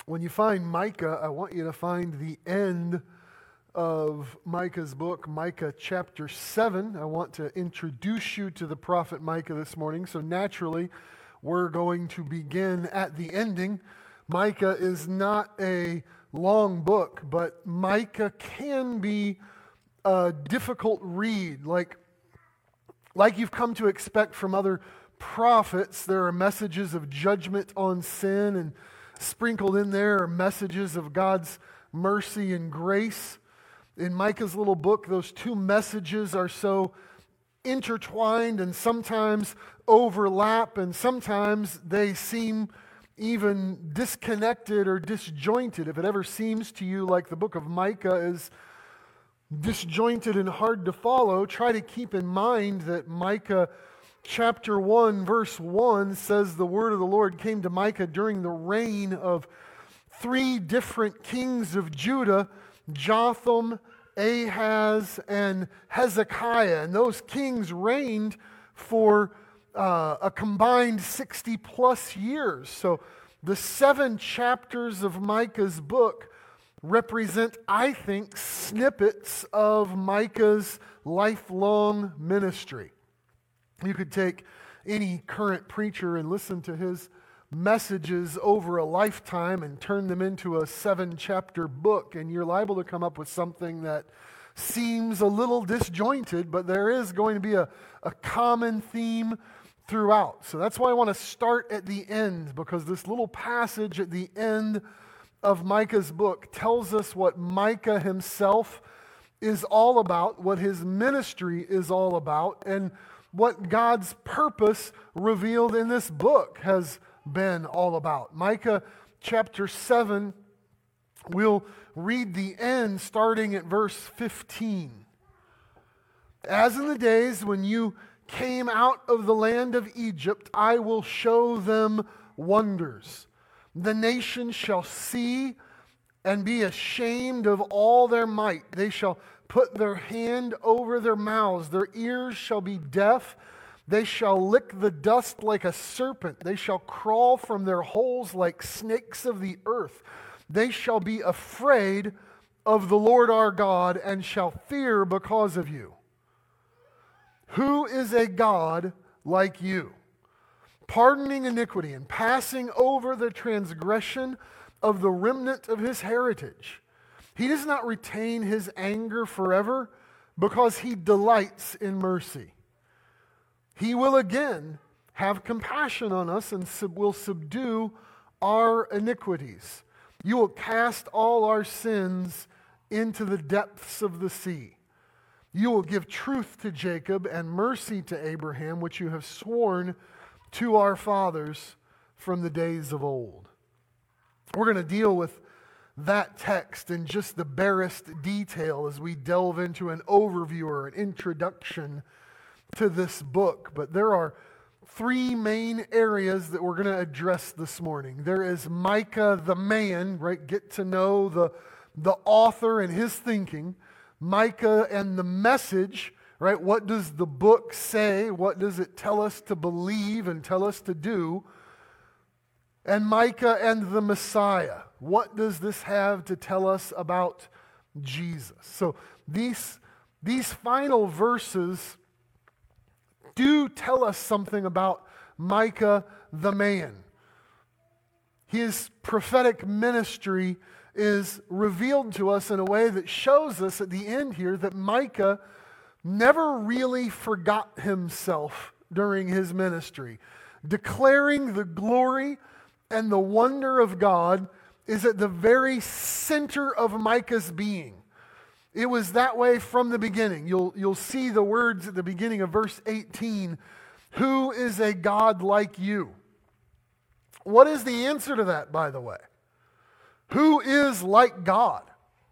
When you find Micah, I want you to find the end of Micah's book, Micah chapter 7. I want to introduce you to the prophet Micah this morning, so naturally we're going to begin at the ending. Micah is not a long book, but Micah can be a difficult read. Like you've come to expect from other prophets, there are messages of judgment on sin, and sprinkled in there are messages of God's mercy and grace. In Micah's little book, those two messages are so intertwined and sometimes overlap, and sometimes they seem even disconnected or disjointed. If it ever seems to you like the book of Micah is disjointed and hard to follow, try to keep in mind that Micah chapter 1 verse 1 says the word of the Lord came to Micah during the reign of three different kings of Judah, Jotham, Ahaz, and Hezekiah. And those kings reigned for a combined 60 plus years. So the 7 chapters of Micah's book represent, I think, snippets of Micah's lifelong ministry. You could take any current preacher and listen to his messages over a lifetime and turn them into a 7-chapter book, and you're liable to come up with something that seems a little disjointed, but there is going to be a common theme throughout. So that's why I want to start at the end, because this little passage at the end of Micah's book tells us what Micah himself is all about, what his ministry is all about, and what God's purpose revealed in this book has been all about. Micah chapter 7, we'll read the end starting at verse 15. As in the days when you came out of the land of Egypt, I will show them wonders. The nations shall see and be ashamed of all their might. They shall put their hand over their mouths. Their ears shall be deaf. They shall lick the dust like a serpent. They shall crawl from their holes like snakes of the earth. They shall be afraid of the Lord our God and shall fear because of you. Who is a God like you, pardoning iniquity and passing over the transgression of the remnant of his heritage? He does not retain his anger forever because he delights in mercy. He will again have compassion on us and will subdue our iniquities. You will cast all our sins into the depths of the sea. You will give truth to Jacob and mercy to Abraham, which you have sworn to our fathers from the days of old. We're going to deal with that text in just the barest detail as we delve into an overview or an introduction to this book. But there are 3 main areas that we're going to address this morning. There is Micah the man, right? Get to know the author and his thinking. Micah and the message, right? What does the book say? What does it tell us to believe and tell us to do? And Micah and the Messiah. What does this have to tell us about Jesus? So these final verses do tell us something about Micah the man. His prophetic ministry is revealed to us in a way that shows us at the end here that Micah never really forgot himself during his ministry. Declaring the glory and the wonder of God is at the very center of Micah's being. It was that way from the beginning. You'll see the words at the beginning of verse 18. Who is a God like you? What is the answer to that, by the way? Who is like God?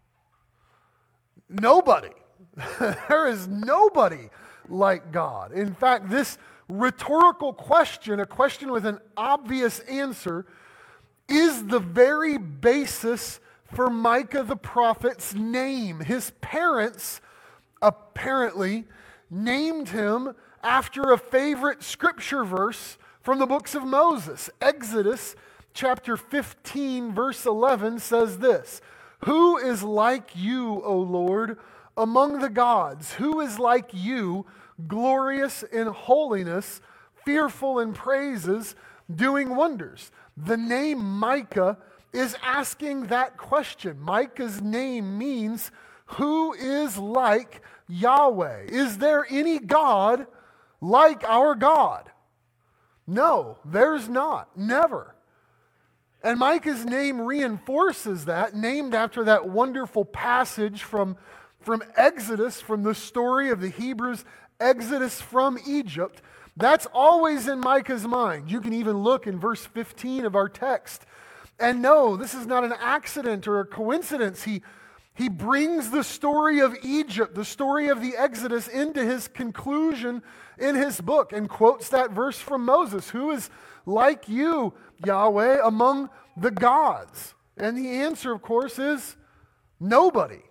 Nobody. There is nobody like God. In fact, this rhetorical question, a question with an obvious answer, is the very basis for Micah the prophet's name. His parents apparently named him after a favorite scripture verse from the books of Moses, Exodus chapter 15, verse 11 says this, "Who is like you, O Lord, among the gods? Who is like you, glorious in holiness, fearful in praises, doing wonders?" The name Micah is asking that question. Micah's name means, who is like Yahweh? Is there any God like our God? No, there's not. Never. And Micah's name reinforces that, named after that wonderful passage from Exodus, from the story of the Hebrews' exodus from Egypt. That's always in Micah's mind. You can even look in verse 15 of our text. And no, this is not an accident or a coincidence. He brings the story of Egypt, the story of the Exodus, into his conclusion in his book and quotes that verse from Moses. Who is like you, Yahweh, among the gods? And the answer, of course, is nobody.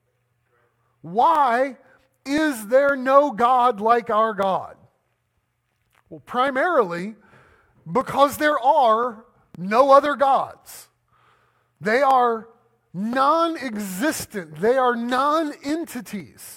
Why is there no God like our God? Well, primarily because there are no other gods. They are non-existent. They are non-entities.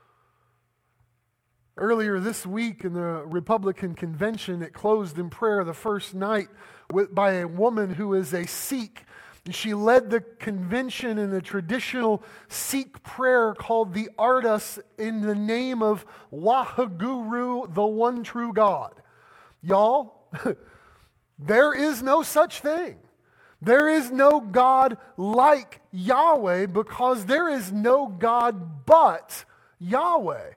Earlier this week in the Republican convention, it closed in prayer the first night by a woman who is a Sikh. She led the convention in a traditional Sikh prayer called the Ardas in the name of Waheguru, the one true God. Y'all, there is no such thing. There is no God like Yahweh because there is no God but Yahweh.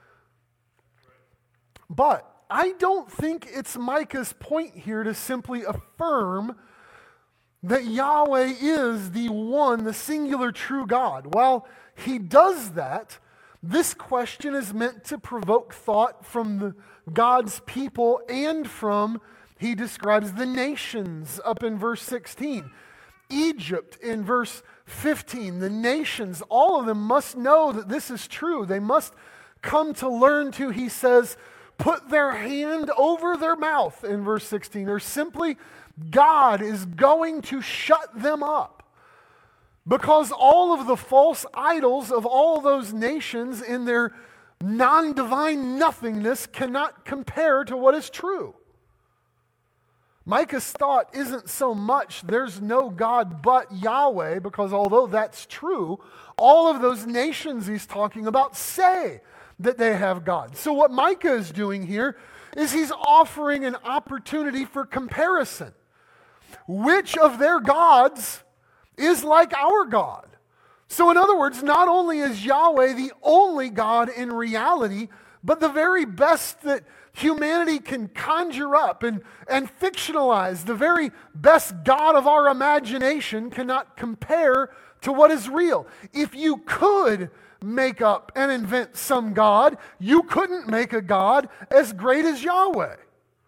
But I don't think it's Micah's point here to simply affirm that Yahweh is the one, the singular true God. While he does that, this question is meant to provoke thought from God's people and from, he describes the nations up in verse 16. Egypt in verse 15, the nations, all of them must know that this is true. They must come to learn to, he says, put their hand over their mouth in verse 16. Or simply, God is going to shut them up. Because all of the false idols of all those nations in their non-divine nothingness cannot compare to what is true. Micah's thought isn't so much there's no God but Yahweh, because although that's true, all of those nations he's talking about say that they have God. So what Micah is doing here is he's offering an opportunity for comparison. Which of their gods is like our God? So in other words, not only is Yahweh the only God in reality, but the very best that humanity can conjure up and fictionalize, the very best God of our imagination cannot compare to what is real. If you could make up and invent some God, you couldn't make a God as great as Yahweh.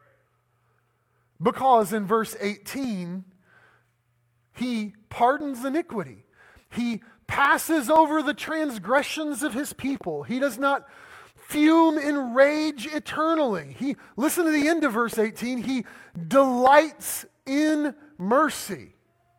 Because in verse 18, he pardons iniquity. He passes over the transgressions of his people. He does not fume in rage eternally. Listen to the end of verse 18. He delights in mercy.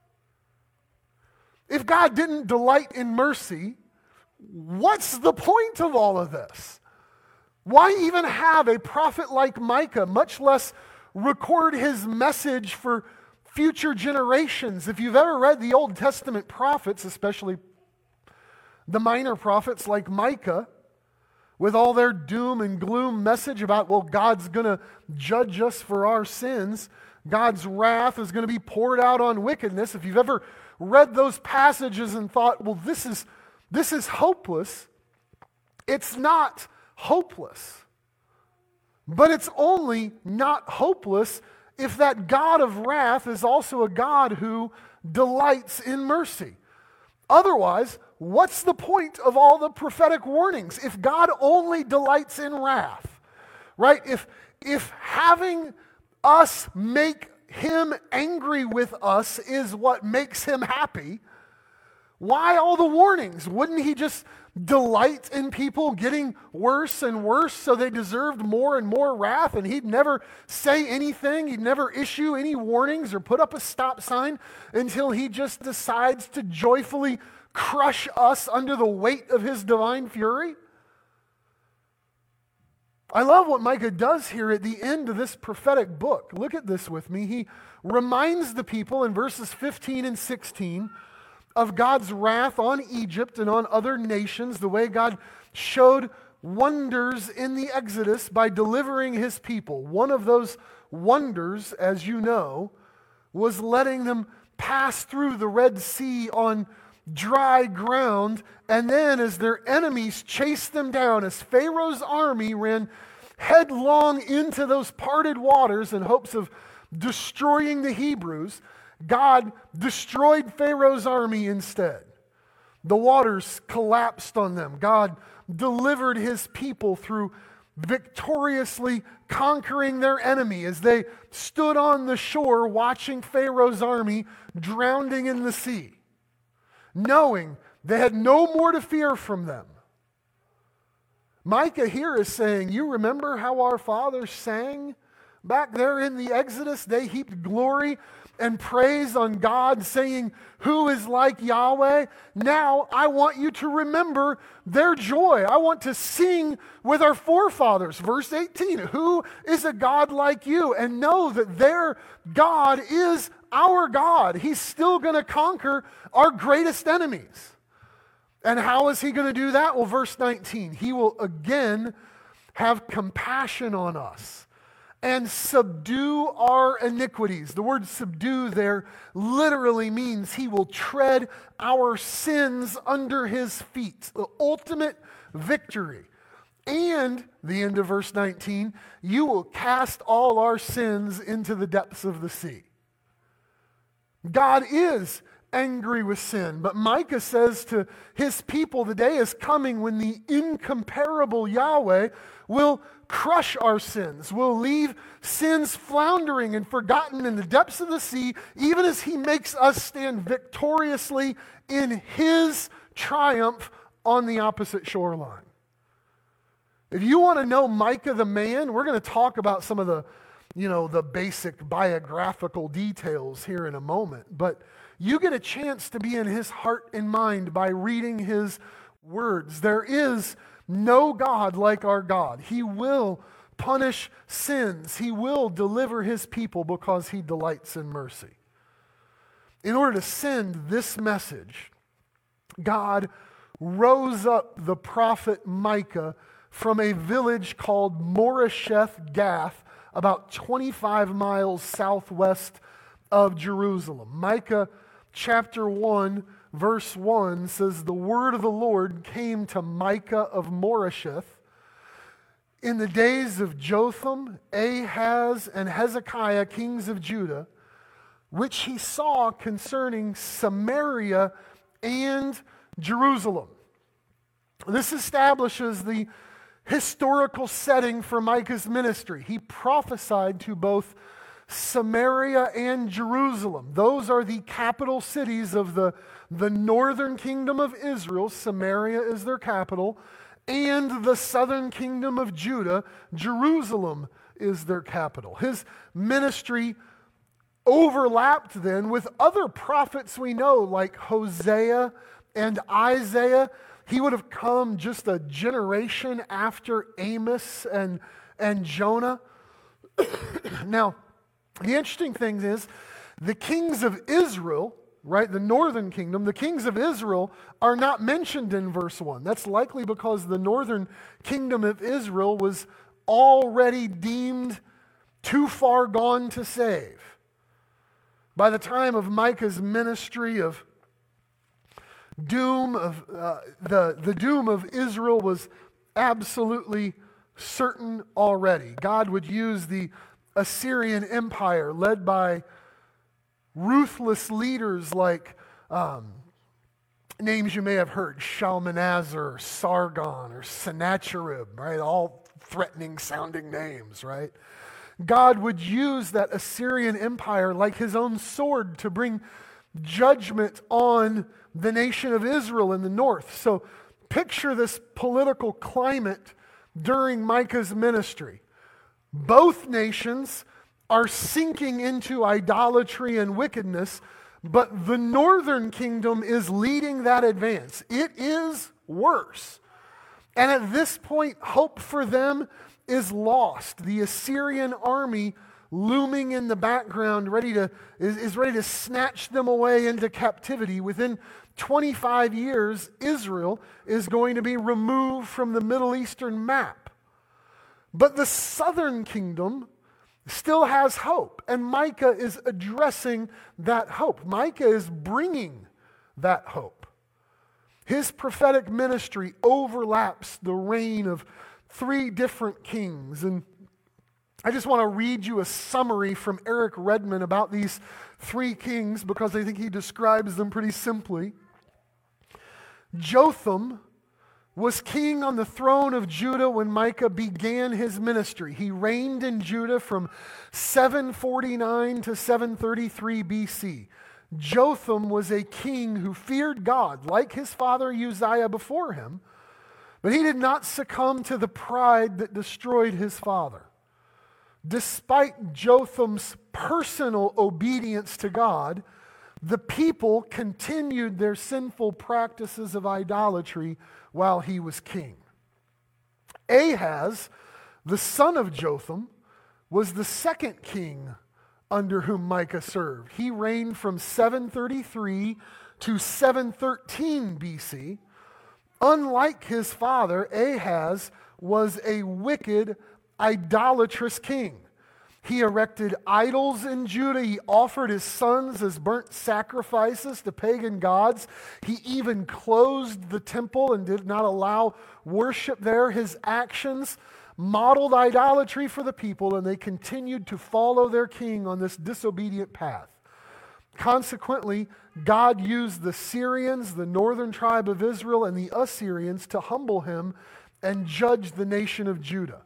If God didn't delight in mercy, what's the point of all of this? Why even have a prophet like Micah, much less record his message for future generations? If you've ever read the Old Testament prophets, especially the minor prophets like Micah, with all their doom and gloom message about, well, God's going to judge us for our sins, God's wrath is going to be poured out on wickedness. If you've ever read those passages and thought, well, this is hopeless, it's not hopeless. But it's only not hopeless if that God of wrath is also a God who delights in mercy. Otherwise, what's the point of all the prophetic warnings if God only delights in wrath? Right? If having us make him angry with us is what makes him happy, why all the warnings? Wouldn't he just delight in people getting worse and worse so they deserved more and more wrath, and he'd never say anything, he'd never issue any warnings or put up a stop sign until he just decides to joyfully crush us under the weight of his divine fury? I love what Micah does here at the end of this prophetic book. Look at this with me. He reminds the people in verses 15 and 16 of God's wrath on Egypt and on other nations, the way God showed wonders in the Exodus by delivering his people. One of those wonders, as you know, was letting them pass through the Red Sea on dry ground, and then as their enemies chased them down, as Pharaoh's army ran headlong into those parted waters in hopes of destroying the Hebrews, God destroyed Pharaoh's army instead. The waters collapsed on them. God delivered his people through victoriously conquering their enemy as they stood on the shore watching Pharaoh's army drowning in the sea, knowing they had no more to fear from them. Micah here is saying, you remember how our fathers sang back there in the Exodus? They heaped glory and praise on God, saying, who is like Yahweh? Now I want you to remember their joy. I want to sing with our forefathers. Verse 18, who is a God like you? And know that their God is our God. He's still going to conquer our greatest enemies. And how is he going to do that? Well, verse 19, he will again have compassion on us and subdue our iniquities. The word subdue there literally means he will tread our sins under his feet. The ultimate victory. And, the end of verse 19, you will cast all our sins into the depths of the sea. God is angry with sin, but Micah says to his people, the day is coming when the incomparable Yahweh will crush our sins, will leave sins floundering and forgotten in the depths of the sea, even as he makes us stand victoriously in his triumph on the opposite shoreline. If you want to know Micah the man, we're going to talk about some of the basic biographical details here in a moment, but you get a chance to be in his heart and mind by reading his words. There is no God like our God. He will punish sins. He will deliver his people because he delights in mercy. In order to send this message, God rose up the prophet Micah from a village called Moresheth Gath, about 25 miles southwest of Jerusalem. Micah chapter 1, verse 1 says, the word of the Lord came to Micah of Moresheth in the days of Jotham, Ahaz, and Hezekiah, kings of Judah, which he saw concerning Samaria and Jerusalem. This establishes the historical setting for Micah's ministry. He prophesied to both Samaria and Jerusalem. Those are the capital cities of the northern kingdom of Israel. Samaria is their capital. And the southern kingdom of Judah, Jerusalem is their capital. His ministry overlapped then with other prophets we know, like Hosea and Isaiah. He would have come just a generation after Amos and Jonah. Now, the interesting thing is, the kings of Israel, right, the northern kingdom, the kings of Israel are not mentioned in verse 1. That's likely because the northern kingdom of Israel was already deemed too far gone to save. By the time of Micah's ministry of doom, the doom of Israel was absolutely certain already. God would use the Assyrian Empire led by ruthless leaders like names you may have heard, Shalmaneser, or Sargon, or Sennacherib, right? All threatening sounding names, right? God would use that Assyrian Empire like his own sword to bring judgment on the nation of Israel in the north. So Picture this political climate during Micah's ministry. Both nations are sinking into idolatry and wickedness, but the northern kingdom is leading that advance. It is worse. And at this point, hope for them is lost. The Assyrian army looming in the background is ready to snatch them away into captivity. Within 25 years, Israel is going to be removed from the Middle Eastern map. But the southern kingdom still has hope, and Micah is addressing that hope. Micah is bringing that hope. His prophetic ministry overlaps the reign of 3 different kings, and I just want to read you a summary from Eric Redman about these 3 kings because I think he describes them pretty simply. Jotham was king on the throne of Judah when Micah began his ministry. He reigned in Judah from 749 to 733 BC. Jotham was a king who feared God, like his father Uzziah before him, but he did not succumb to the pride that destroyed his father. Despite Jotham's personal obedience to God, the people continued their sinful practices of idolatry while he was king. Ahaz, the son of Jotham, was the second king under whom Micah served. He reigned from 733 to 713 BC. Unlike his father, Ahaz was a wicked, idolatrous king. He erected idols in Judah. He offered his sons as burnt sacrifices to pagan gods. He even closed the temple and did not allow worship there. His actions modeled idolatry for the people, and they continued to follow their king on this disobedient path. Consequently, God used the Syrians, the northern tribe of Israel, and the Assyrians to humble him and judge the nation of Judah.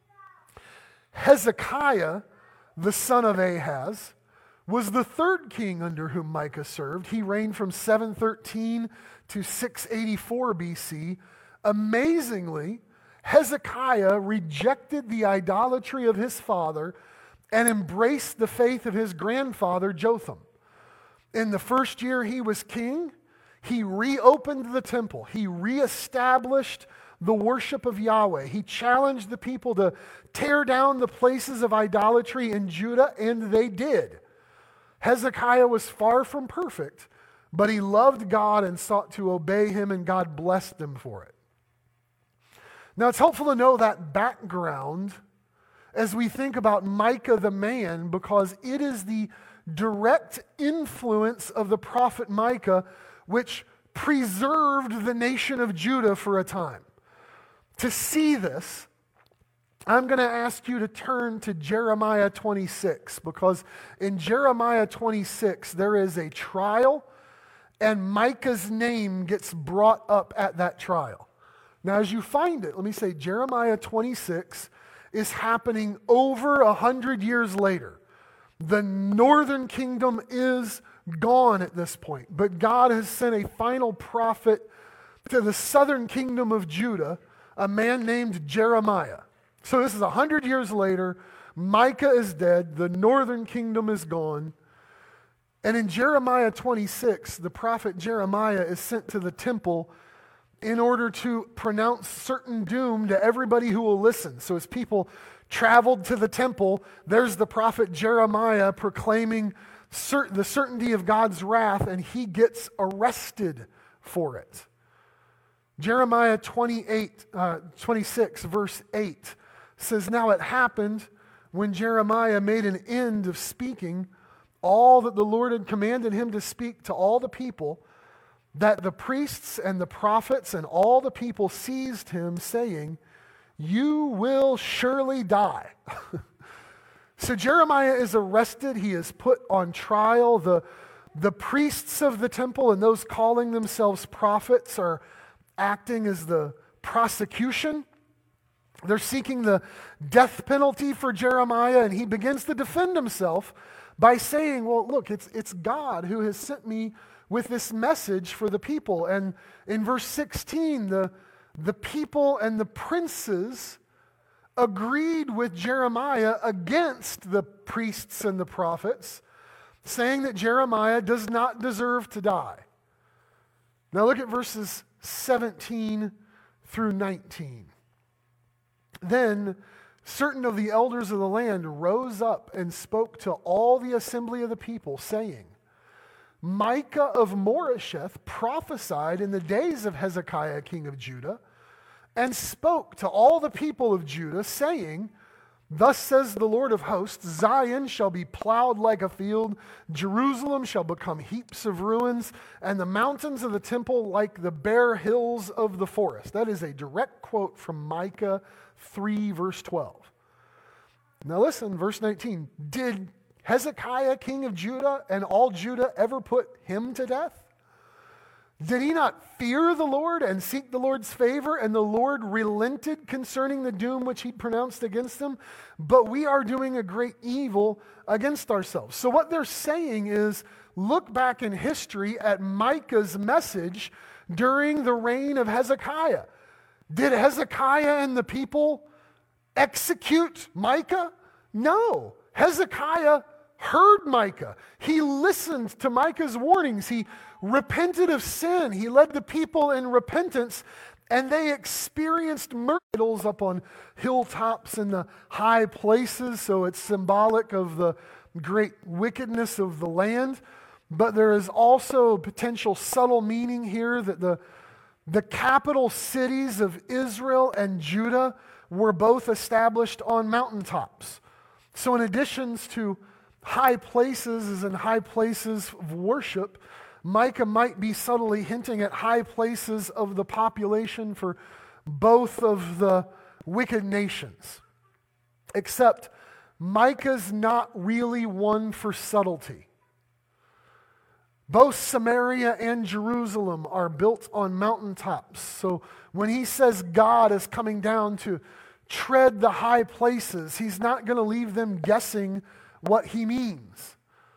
Hezekiah, the son of Ahaz, was the third king under whom Micah served. He reigned from 713 to 684 BC. Amazingly, Hezekiah rejected the idolatry of his father and embraced the faith of his grandfather Jotham. In the first year he was king, he reopened the temple. He reestablished the worship of Yahweh. He challenged the people to tear down the places of idolatry in Judah, and they did. Hezekiah was far from perfect, but he loved God and sought to obey him, and God blessed him for it. Now, it's helpful to know that background as we think about Micah the man, because it is the direct influence of the prophet Micah which preserved the nation of Judah for a time. To see this, I'm going to ask you to turn to Jeremiah 26, because in Jeremiah 26 there is a trial, and Micah's name gets brought up at that trial. Now, as you find it, let me say Jeremiah 26 is happening over 100 years later. The northern kingdom is gone at this point, but God has sent a final prophet to the southern kingdom of Judah, a man named Jeremiah. So this is 100 years later. Micah is dead. The northern kingdom is gone. And in Jeremiah 26, the prophet Jeremiah is sent to the temple in order to pronounce certain doom to everybody who will listen. So as people traveled to the temple, there's the prophet Jeremiah proclaiming the certainty of God's wrath, and he gets arrested for it. Jeremiah 26, verse 8 says, "Now it happened when Jeremiah made an end of speaking all that the Lord had commanded him to speak to all the people, that the priests and the prophets and all the people seized him, saying, 'You will surely die.'" So Jeremiah is arrested. He is put on trial. The priests of the temple and those calling themselves prophets are acting as the prosecution. They're seeking the death penalty for Jeremiah, and he begins to defend himself by saying, well, look, it's God who has sent me with this message for the people. And in verse 16, the people and the princes agreed with Jeremiah against the priests and the prophets, saying that Jeremiah does not deserve to die. Now look at verses 17 through 19. Then certain of the elders of the land rose up and spoke to all the assembly of the people, saying, Micah of Moresheth prophesied in the days of Hezekiah, king of Judah, and spoke to all the people of Judah, saying, Thus says the Lord of hosts, Zion shall be plowed like a field, Jerusalem shall become heaps of ruins, and the mountains of the temple like the bare hills of the forest. That is a direct quote from Micah 3, verse 12. Now listen, verse 19. Did Hezekiah, king of Judah, and all Judah ever put him to death? Did he not fear the Lord and seek the Lord's favor, and the Lord relented concerning the doom which he'd pronounced against them? But we are doing a great evil against ourselves. So what they're saying is, look back in history at Micah's message during the reign of Hezekiah. Did Hezekiah and the people execute Micah? No. Hezekiah heard Micah. He listened to Micah's warnings. He repented of sin. He led the people in repentance, and they experienced myrtles up on hilltops and the high places, so it's symbolic of the great wickedness of the land. But there is also potential subtle meaning here that the capital cities of Israel and Judah were both established on mountaintops. So in addition to high places, as in high places of worship, Micah might be subtly hinting at high places of the population for both of the wicked nations. Except Micah's not really one for subtlety. Both Samaria and Jerusalem are built on mountaintops. So when he says God is coming down to tread the high places, he's not going to leave them guessing what he means.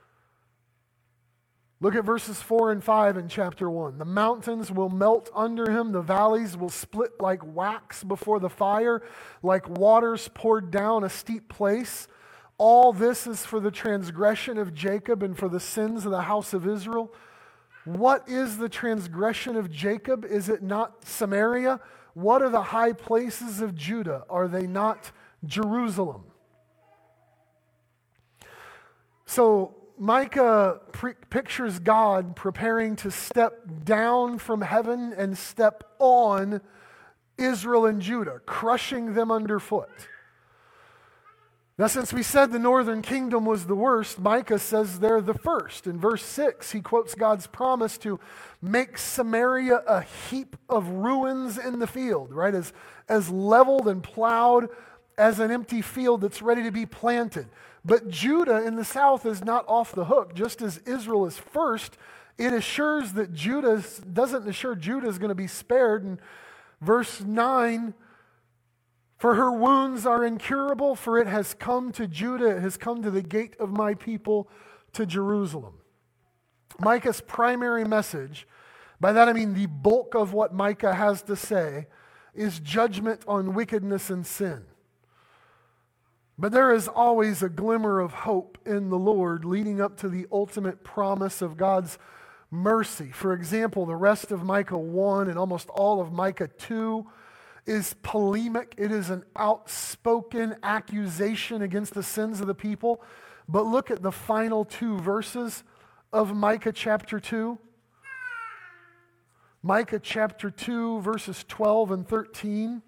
Look at verses 4 and 5 in chapter 1. The mountains will melt under him, the valleys will split like wax before the fire, like waters poured down a steep place. All this is for the transgression of Jacob and for the sins of the house of Israel. What is the transgression of Jacob? Is it not Samaria? What are the high places of Judah? Are they not Jerusalem? So Micah pictures God preparing to step down from heaven and step on Israel and Judah, crushing them underfoot. Now, since we said the northern kingdom was the worst, Micah says they're the first. In verse 6, he quotes God's promise to make Samaria a heap of ruins in the field, right? As leveled and plowed as an empty field that's ready to be planted. But Judah in the south is not off the hook. Just as Israel is first, it assures that doesn't assure Judah is going to be spared. In verse 9, for her wounds are incurable, for it has come to Judah, it has come to the gate of my people, to Jerusalem. Micah's primary message, by that I mean the bulk of what Micah has to say, is judgment on wickedness and sin. But there is always a glimmer of hope in the Lord leading up to the ultimate promise of God's mercy. For example, the rest of Micah 1 and almost all of Micah 2 is polemic. It is an outspoken accusation against the sins of the people. But look at the final two verses of Micah chapter 2. Micah chapter 2, verses 12 and 13.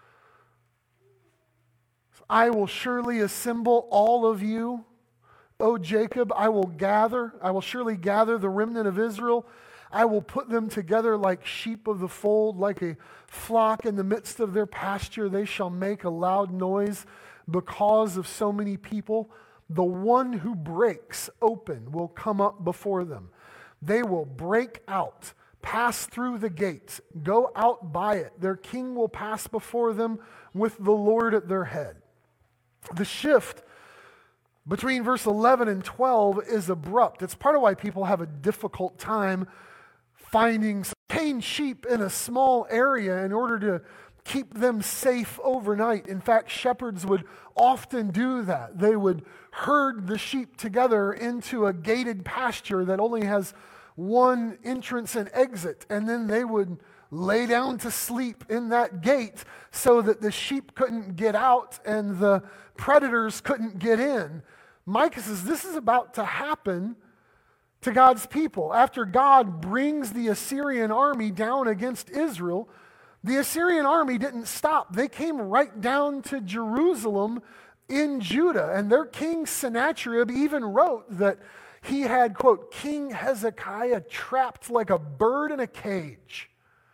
I will surely assemble all of you, O Jacob. I will surely gather the remnant of Israel. I will put them together like sheep of the fold, like a flock in the midst of their pasture. They shall make a loud noise because of so many people. The one who breaks open will come up before them. They will break out, pass through the gates, go out by it. Their king will pass before them with the Lord at their head. The shift between verse 11 and 12 is abrupt. It's part of why people have a difficult time finding tame sheep in a small area in order to keep them safe overnight. In fact, shepherds would often do that. They would herd the sheep together into a gated pasture that only has one entrance and exit, and then they would lay down to sleep in that gate so that the sheep couldn't get out and the predators couldn't get in. Micah says this is about to happen to God's people. After God brings the Assyrian army down against Israel, the Assyrian army didn't stop. They came right down to Jerusalem in Judah, and their king Sennacherib even wrote that he had, quote, King Hezekiah trapped like a bird in a cage.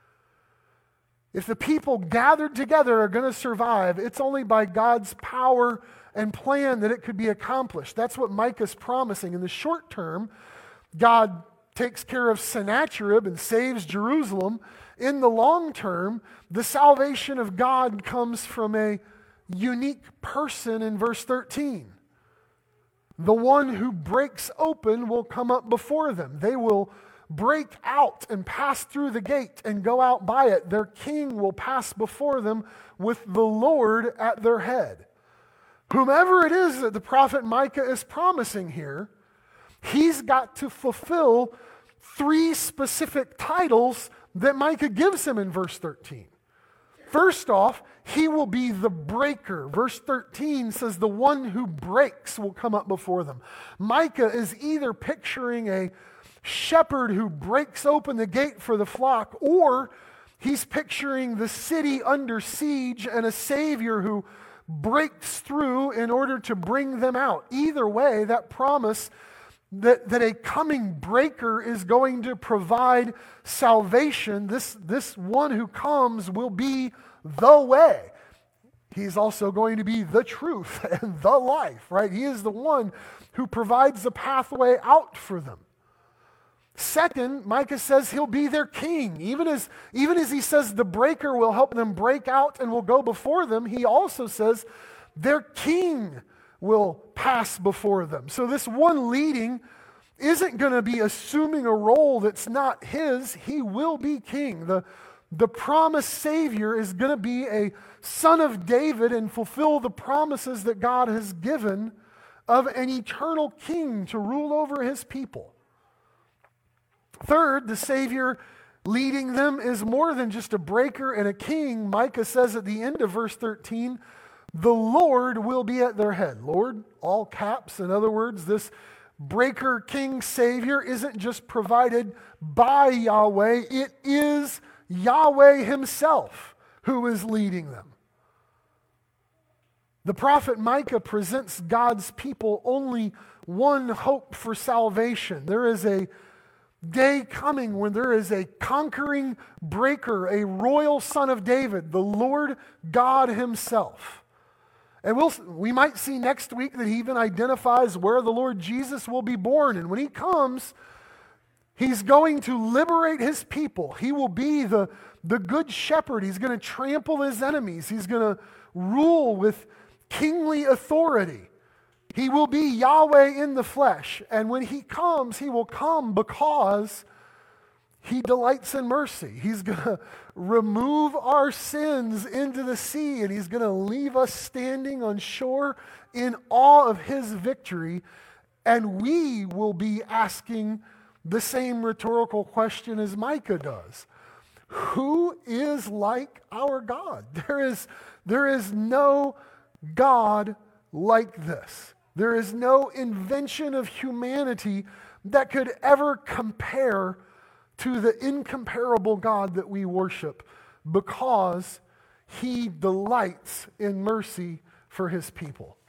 If the people gathered together are going to survive, it's only by God's power and plan that it could be accomplished. That's what Micah's promising. In the short term, God takes care of Sennacherib and saves Jerusalem. In the long term, the salvation of God comes from a unique person in verse 13. The one who breaks open will come up before them. They will break out and pass through the gate and go out by it. Their king will pass before them with the Lord at their head. Whomever it is that the prophet Micah is promising here, he's got to fulfill 3 specific titles that Micah gives him in verse 13. First off, he will be the breaker. Verse 13 says the one who breaks will come up before them. Micah is either picturing a shepherd who breaks open the gate for the flock, or he's picturing the city under siege and a savior who breaks through in order to bring them out. Either way, that promise that a coming breaker is going to provide salvation. This one who comes will be the way. He's also going to be the truth and the life, right? He is the one who provides the pathway out for them. Second, Micah says he'll be their king. Even as he says the breaker will help them break out and will go before them, he also says their king will pass before them. So this one leading isn't going to be assuming a role that's not his. He will be king. The promised Savior is going to be a son of David and fulfill the promises that God has given of an eternal king to rule over his people. Third, the Savior leading them is more than just a breaker and a king. Micah says at the end of verse 13, the Lord will be at their head. Lord, all caps. In other words, this breaker, king, savior isn't just provided by Yahweh. It is Yahweh himself who is leading them. The prophet Micah presents God's people only one hope for salvation. There is a day coming when there is a conquering breaker, a royal son of David, the Lord God himself. And we might see next week that he even identifies where the Lord Jesus will be born. And when he comes, he's going to liberate his people. He will be the good shepherd. He's going to trample his enemies. He's going to rule with kingly authority. He will be Yahweh in the flesh. And when he comes, he will come because he delights in mercy. He's going to remove our sins into the sea, and he's going to leave us standing on shore in awe of his victory. And we will be asking the same rhetorical question as Micah does. Who is like our God? There is no God like this. There is no invention of humanity that could ever compare to the incomparable God that we worship, because he delights in mercy for his people.